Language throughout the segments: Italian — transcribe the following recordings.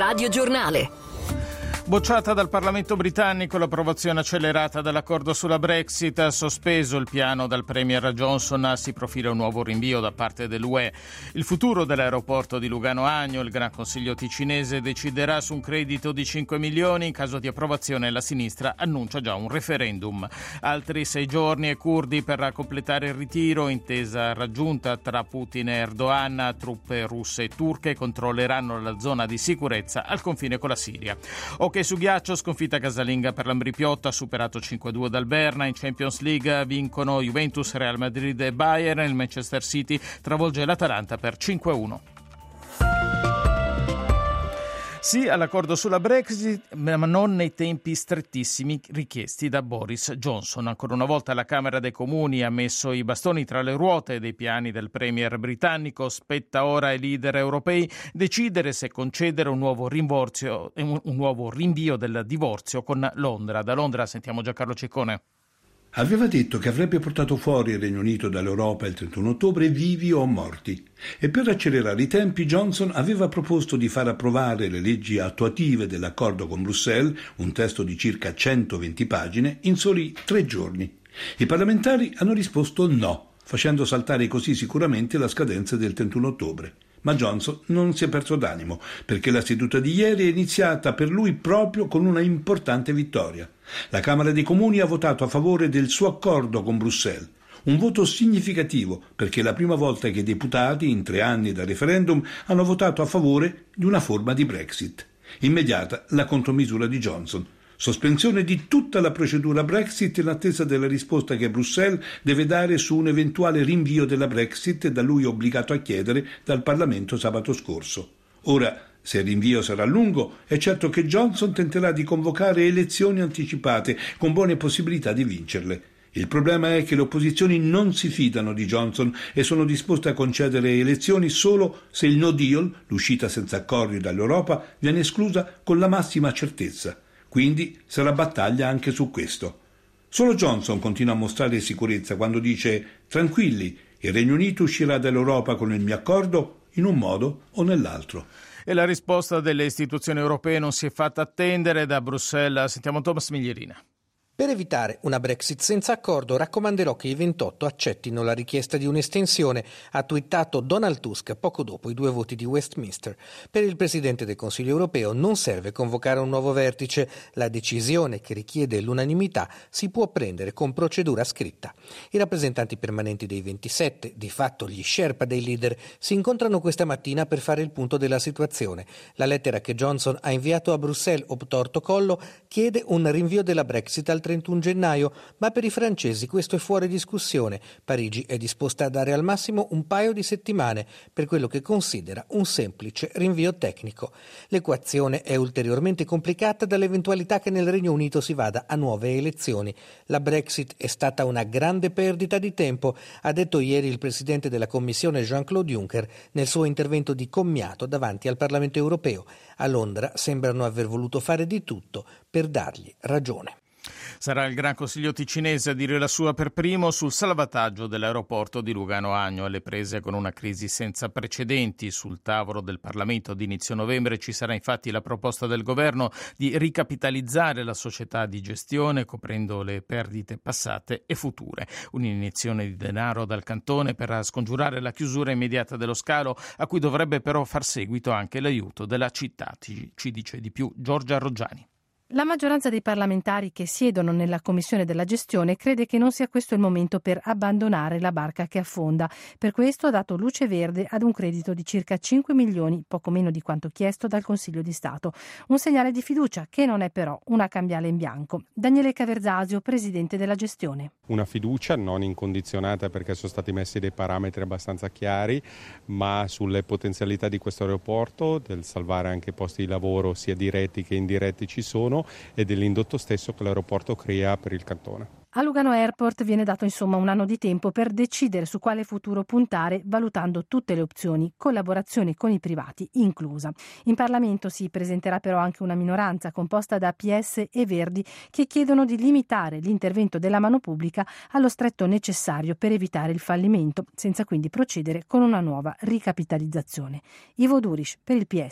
radiogiornale. Bocciata dal Parlamento britannico l'approvazione accelerata dell'accordo sulla Brexit, sospeso il piano dal Premier Johnson, si profila un nuovo rinvio da parte dell'UE. Il futuro dell'aeroporto di Lugano Agno, il Gran Consiglio ticinese deciderà su un credito di 5 milioni, in caso di approvazione la sinistra annuncia già un referendum. Altri 6 giorni e curdi per completare il ritiro, intesa raggiunta tra Putin e Erdogan, truppe russe e turche controlleranno la zona di sicurezza al confine con la Siria. Ok, su ghiaccio, sconfitta casalinga per l'Ambrì-Piotta, superato 5-2 dal Berna. In Champions League vincono Juventus, Real Madrid e Bayern. Il Manchester City travolge l'Atalanta per 5-1. Sì all'accordo sulla Brexit, ma non nei tempi strettissimi richiesti da Boris Johnson. Ancora una volta la Camera dei Comuni ha messo i bastoni tra le ruote dei piani del premier britannico. Spetta ora ai leader europei decidere se concedere un nuovo rinvio del divorzio con Londra. Da Londra sentiamo Giancarlo Ciccone. Aveva detto che avrebbe portato fuori il Regno Unito dall'Europa il 31 ottobre vivi o morti, e per accelerare i tempi Johnson aveva proposto di far approvare le leggi attuative dell'accordo con Bruxelles, un testo di circa 120 pagine, in soli 3 giorni. I parlamentari hanno risposto no, facendo saltare così sicuramente la scadenza del 31 ottobre. Ma Johnson non si è perso d'animo, perché la seduta di ieri è iniziata per lui proprio con una importante vittoria. La Camera dei Comuni ha votato a favore del suo accordo con Bruxelles. Un voto significativo, perché è la prima volta che i deputati, in 3 anni dal referendum, hanno votato a favore di una forma di Brexit. Immediata la contromisura di Johnson. Sospensione di tutta la procedura Brexit in attesa della risposta che Bruxelles deve dare su un eventuale rinvio della Brexit da lui obbligato a chiedere dal Parlamento sabato scorso. Ora, se il rinvio sarà lungo, è certo che Johnson tenterà di convocare elezioni anticipate con buone possibilità di vincerle. Il problema è che le opposizioni non si fidano di Johnson e sono disposte a concedere elezioni solo se il no deal, l'uscita senza accordi dall'Europa, viene esclusa con la massima certezza. Quindi sarà battaglia anche su questo. Solo Johnson continua a mostrare sicurezza quando dice: tranquilli, il Regno Unito uscirà dall'Europa con il mio accordo in un modo o nell'altro. E la risposta delle istituzioni europee non si è fatta attendere. Da Bruxelles sentiamo Thomas Miglierina. Per evitare una Brexit senza accordo raccomanderò che i 28 accettino la richiesta di un'estensione, ha twittato Donald Tusk poco dopo i 2 voti di Westminster. Per il Presidente del Consiglio europeo non serve convocare un nuovo vertice, la decisione che richiede l'unanimità si può prendere con procedura scritta. I rappresentanti permanenti dei 27, di fatto gli Sherpa dei leader, si incontrano questa mattina per fare il punto della situazione. La lettera che Johnson ha inviato a Bruxelles obtorto collo chiede un rinvio della Brexit al 31 gennaio, ma per i francesi questo è fuori discussione. Parigi è disposta a dare al massimo un paio di settimane per quello che considera un semplice rinvio tecnico. L'equazione è ulteriormente complicata dall'eventualità che nel Regno Unito si vada a nuove elezioni. La Brexit è stata una grande perdita di tempo, ha detto ieri il presidente della Commissione Jean-Claude Juncker nel suo intervento di commiato davanti al Parlamento europeo. A Londra sembrano aver voluto fare di tutto per dargli ragione. Sarà il Gran Consiglio ticinese a dire la sua per primo sul salvataggio dell'aeroporto di Lugano Agno, alle prese con una crisi senza precedenti. Sul tavolo del Parlamento ad inizio novembre ci sarà infatti la proposta del governo di ricapitalizzare la società di gestione coprendo le perdite passate e future. Un'iniezione di denaro dal cantone per scongiurare la chiusura immediata dello scalo, a cui dovrebbe però far seguito anche l'aiuto della città. Ci dice di più Giorgia Roggiani. La maggioranza dei parlamentari che siedono nella Commissione della gestione crede che non sia questo il momento per abbandonare la barca che affonda. Per questo ha dato luce verde ad un credito di circa 5 milioni, poco meno di quanto chiesto dal Consiglio di Stato. Un segnale di fiducia che non è però una cambiale in bianco. Daniele Caverzasio, presidente della gestione. Una fiducia non incondizionata perché sono stati messi dei parametri abbastanza chiari, ma sulle potenzialità di questo aeroporto, del salvare anche posti di lavoro sia diretti che indiretti ci sono, e dell'indotto stesso che l'aeroporto crea per il cantone. A Lugano Airport viene dato insomma un anno di tempo per decidere su quale futuro puntare, valutando tutte le opzioni, collaborazione con i privati inclusa. In Parlamento si presenterà però anche una minoranza composta da PS e Verdi che chiedono di limitare l'intervento della mano pubblica allo stretto necessario per evitare il fallimento, senza quindi procedere con una nuova ricapitalizzazione. Ivo Duriš per il PS.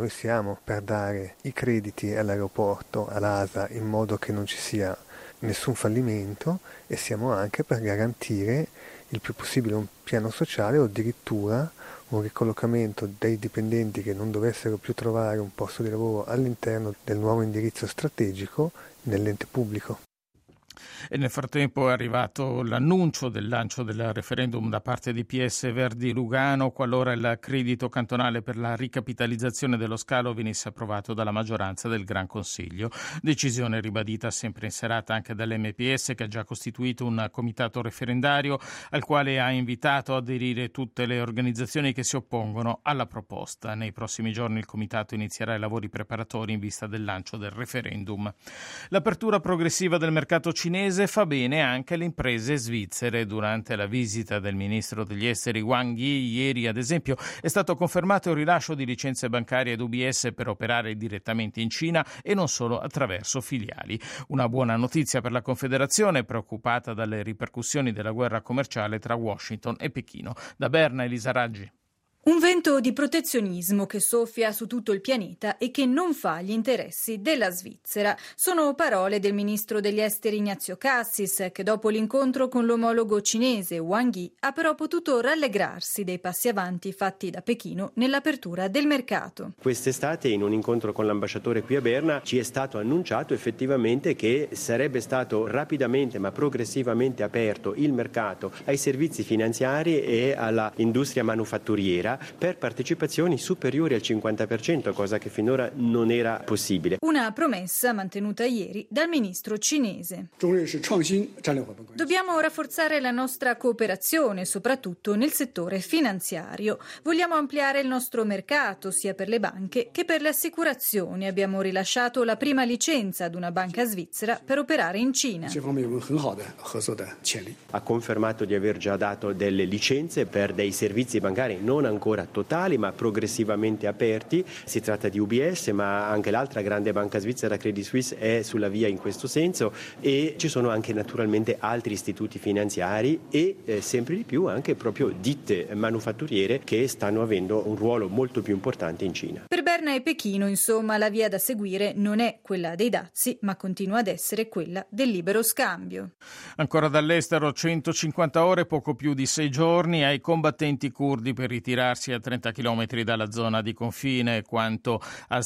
Noi siamo per dare i crediti all'aeroporto, all'ASA, in modo che non ci sia nessun fallimento, e siamo anche per garantire il più possibile un piano sociale o addirittura un ricollocamento dei dipendenti che non dovessero più trovare un posto di lavoro all'interno del nuovo indirizzo strategico nell'ente pubblico. E nel frattempo è arrivato l'annuncio del lancio del referendum da parte di PS Verdi Lugano qualora il credito cantonale per la ricapitalizzazione dello scalo venisse approvato dalla maggioranza del Gran Consiglio. Decisione ribadita sempre in serata anche dall'MPS, che ha già costituito un comitato referendario al quale ha invitato a aderire tutte le organizzazioni che si oppongono alla proposta. Nei prossimi giorni il comitato inizierà i lavori preparatori in vista del lancio del referendum. L'apertura progressiva del mercato cinese fa bene anche alle imprese svizzere. Durante la visita del ministro degli esteri Wang Yi ieri, ad esempio, è stato confermato il rilascio di licenze bancarie ad UBS per operare direttamente in Cina e non solo attraverso filiali. Una buona notizia per la Confederazione, preoccupata dalle ripercussioni della guerra commerciale tra Washington e Pechino. Da Berna, Elisa Raggi. Un vento di protezionismo che soffia su tutto il pianeta e che non fa gli interessi della Svizzera. Sono parole del ministro degli esteri Ignazio Cassis, che dopo l'incontro con l'omologo cinese Wang Yi ha però potuto rallegrarsi dei passi avanti fatti da Pechino nell'apertura del mercato. Quest'estate, in un incontro con l'ambasciatore qui a Berna, ci è stato annunciato effettivamente che sarebbe stato rapidamente ma progressivamente aperto il mercato ai servizi finanziari e alla industria manufatturiera per partecipazioni superiori al 50%, cosa che finora non era possibile. Una promessa mantenuta ieri dal ministro cinese. Dobbiamo rafforzare la nostra cooperazione, soprattutto nel settore finanziario. Vogliamo ampliare il nostro mercato sia per le banche che per le assicurazioni. Abbiamo rilasciato la prima licenza ad una banca svizzera per operare in Cina. Ha confermato di aver già dato delle licenze per dei servizi bancari non ancora totali ma progressivamente aperti. Si tratta di UBS, ma anche l'altra grande banca svizzera Credit Suisse è sulla via in questo senso, e ci sono anche naturalmente altri istituti finanziari e sempre di più anche proprio ditte manufatturiere che stanno avendo un ruolo molto più importante in Cina. Per Berna e Pechino, insomma, la via da seguire non è quella dei dazi, ma continua ad essere quella del libero scambio. Ancora dall'estero, 150 ore, poco più di 6 giorni, ai combattenti curdi per ritirarsi a 30 chilometri dalla zona di confine, quanto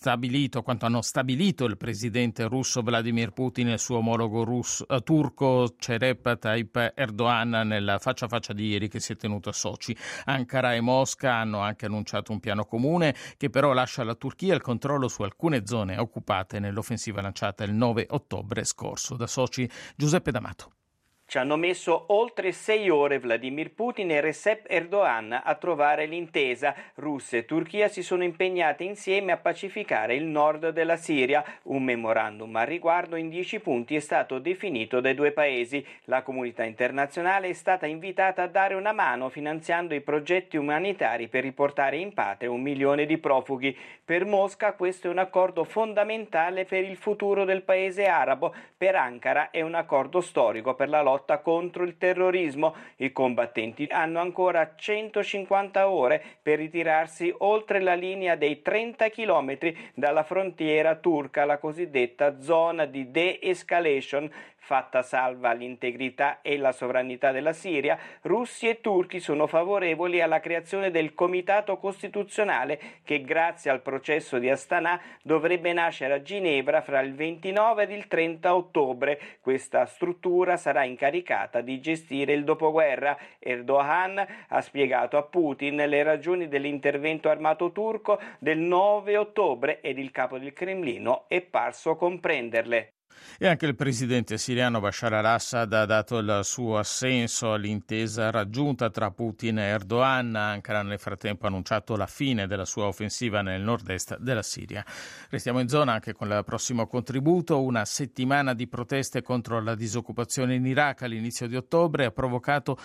hanno stabilito il presidente russo Vladimir Putin e il suo omologo turco Recep Tayyip Erdogan nella faccia a faccia di ieri che si è tenuto a Sochi. Ankara e Mosca hanno anche annunciato un piano comune che però lascia alla Turchia il controllo su alcune zone occupate nell'offensiva lanciata il 9 ottobre scorso. Da Sochi, Giuseppe D'Amato. Ci hanno messo oltre 6 ore Vladimir Putin e Recep Erdogan a trovare l'intesa. Russia e Turchia si sono impegnate insieme a pacificare il nord della Siria. Un memorandum al riguardo in 10 punti è stato definito dai due paesi. La comunità internazionale è stata invitata a dare una mano finanziando i progetti umanitari per riportare in patria 1 milione di profughi. Per Mosca questo è un accordo fondamentale per il futuro del paese arabo. Per Ankara è un accordo storico per la lotta contro il terrorismo. I combattenti hanno ancora 150 ore per ritirarsi oltre la linea dei 30 chilometri dalla frontiera turca, la cosiddetta zona di de-escalation. Fatta salva l'integrità e la sovranità della Siria, russi e turchi sono favorevoli alla creazione del Comitato Costituzionale che, grazie al processo di Astana, dovrebbe nascere a Ginevra fra il 29 ed il 30 ottobre. Questa struttura sarà incaricata di gestire il dopoguerra. Erdogan ha spiegato a Putin le ragioni dell'intervento armato turco del 9 ottobre ed il capo del Cremlino è parso comprenderle. E anche il presidente siriano Bashar al-Assad ha dato il suo assenso all'intesa raggiunta tra Putin e Erdogan. Ankara nel frattempo ha annunciato la fine della sua offensiva nel nord-est della Siria. Restiamo in zona anche con il prossimo contributo. Una settimana di proteste contro la disoccupazione in Iraq all'inizio di ottobre ha provocato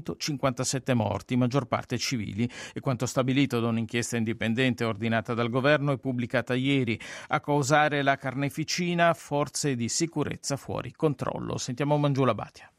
157 morti, maggior parte civili, e quanto stabilito da un'inchiesta indipendente ordinata dal governo e pubblicata ieri. A causare la carneficina, forze di sicurezza fuori controllo. Sentiamo Mangiula Batia.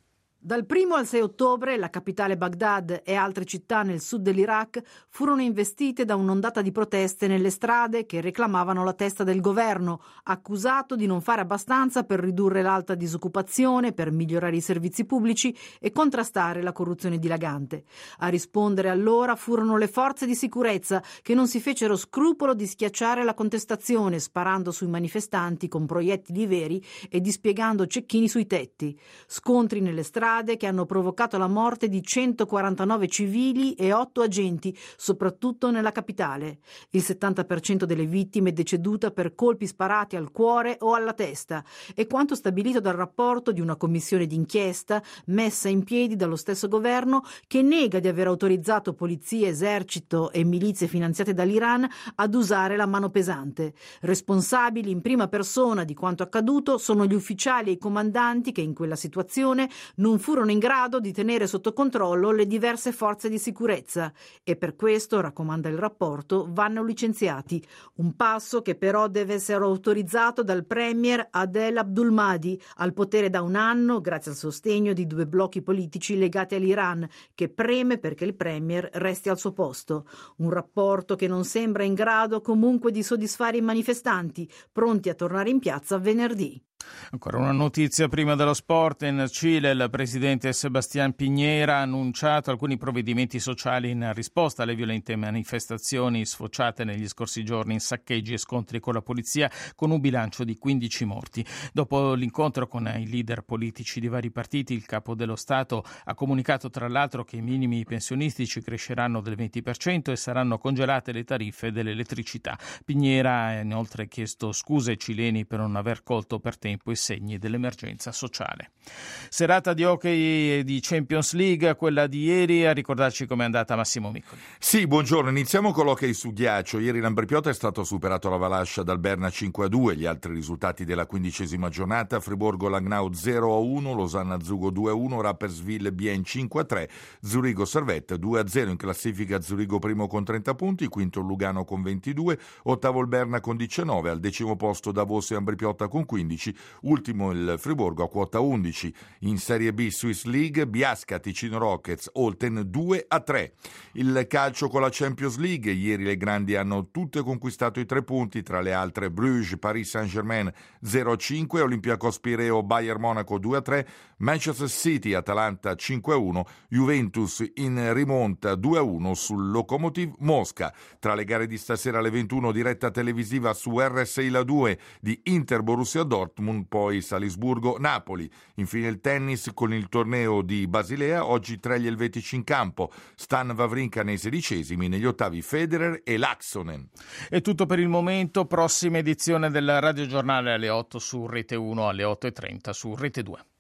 Dal 1 al 6 ottobre la capitale Baghdad e altre città nel sud dell'Iraq furono investite da un'ondata di proteste nelle strade che reclamavano la testa del governo, accusato di non fare abbastanza per ridurre l'alta disoccupazione, per migliorare i servizi pubblici e contrastare la corruzione dilagante. A rispondere allora furono le forze di sicurezza che non si fecero scrupolo di schiacciare la contestazione, sparando sui manifestanti con proiettili veri e dispiegando cecchini sui tetti. Scontri nelle strade che hanno provocato la morte di 149 civili e 8 agenti, soprattutto nella capitale. Il 70% delle vittime è deceduta per colpi sparati al cuore o alla testa, è quanto stabilito dal rapporto di una commissione d'inchiesta messa in piedi dallo stesso governo, che nega di aver autorizzato polizie, esercito e milizie finanziate dall'Iran ad usare la mano pesante. Responsabili in prima persona di quanto accaduto sono gli ufficiali e i comandanti che in quella situazione non furono in grado di tenere sotto controllo le diverse forze di sicurezza e per questo, raccomanda il rapporto, vanno licenziati. Un passo che però deve essere autorizzato dal premier Adel Abdulmahdi, al potere da un anno grazie al sostegno di 2 blocchi politici legati all'Iran, che preme perché il premier resti al suo posto. Un rapporto che non sembra in grado comunque di soddisfare i manifestanti, pronti a tornare in piazza venerdì. Ancora una notizia prima dello sport. In Cile il presidente Sebastián Piñera ha annunciato alcuni provvedimenti sociali in risposta alle violente manifestazioni sfociate negli scorsi giorni in saccheggi e scontri con la polizia, con un bilancio di 15 morti. Dopo l'incontro con i leader politici di vari partiti, il capo dello Stato ha comunicato tra l'altro che i minimi pensionistici cresceranno del 20% e saranno congelate le tariffe dell'elettricità. Piñera ha inoltre chiesto scuse ai cileni per non aver colto per tempo i segni dell'emergenza sociale. Serata di hockey di Champions League, quella di ieri. A ricordarci com'è andata Massimo Miccoli. Sì, buongiorno, iniziamo con l'hockey su ghiaccio. Ieri l'Ambrepiotta è stato superato alla Valascia dal Berna 5-2, gli altri risultati della 15ª giornata: Friburgo-Langnau 0-1, Losanna-Zugo 2-1, Rapperswil-Bien 5-3, Zurigo-Servette 2-0. In classifica Zurigo primo con 30 punti, quinto il Lugano con 22, ottavo il Berna con 19, al 10° posto Davos e Ambrepiotta con 15, ultimo il Friburgo a quota 11. In Serie B Swiss League, Biasca, Ticino Rockets, Olten 2-3. Il calcio con la Champions League, ieri le grandi hanno tutte conquistato i 3 punti, tra le altre Bruges, Paris Saint-Germain 0-5, Olympiacos Pireo, Bayern Monaco 2-3, Manchester City, Atalanta 5-1, Juventus in rimonta 2-1 sul Lokomotiv Mosca. Tra le gare di stasera alle 21, diretta televisiva su RSI La 2 di Inter Borussia Dortmund, poi Salisburgo-Napoli. Infine il tennis con il torneo di Basilea, oggi 3 gli elvetici in campo, Stan Wawrinka nei 16esimi, negli ottavi Federer e Laaksonen. È tutto per il momento, prossima edizione del radiogiornale alle 8 su Rete 1, alle 8:30 su Rete 2.